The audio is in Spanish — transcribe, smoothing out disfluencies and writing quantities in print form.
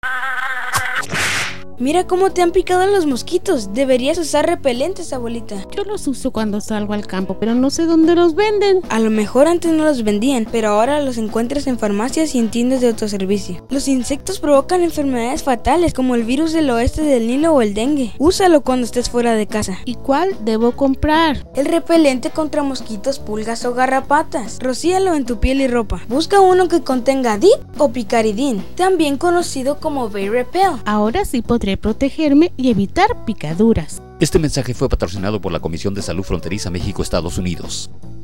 Mira cómo te han picado los mosquitos. Deberías usar repelentes, abuelita. Yo los uso cuando salgo al campo, pero no sé dónde los venden. A lo mejor antes no los vendían, pero ahora los encuentras en farmacias y en tiendas de autoservicio. Los insectos provocan enfermedades fatales como el virus del oeste del Nilo o el dengue. Úsalo cuando estés fuera de casa. ¿Y cuál debo comprar? El repelente contra mosquitos, pulgas o garrapatas. Rocíalo en tu piel y ropa. Busca uno que contenga DEET o picaridin, también conocido como Bay Repel. Ahora sí podré protegerme y evitar picaduras. Este mensaje fue patrocinado por la Comisión de Salud Fronteriza México-Estados Unidos.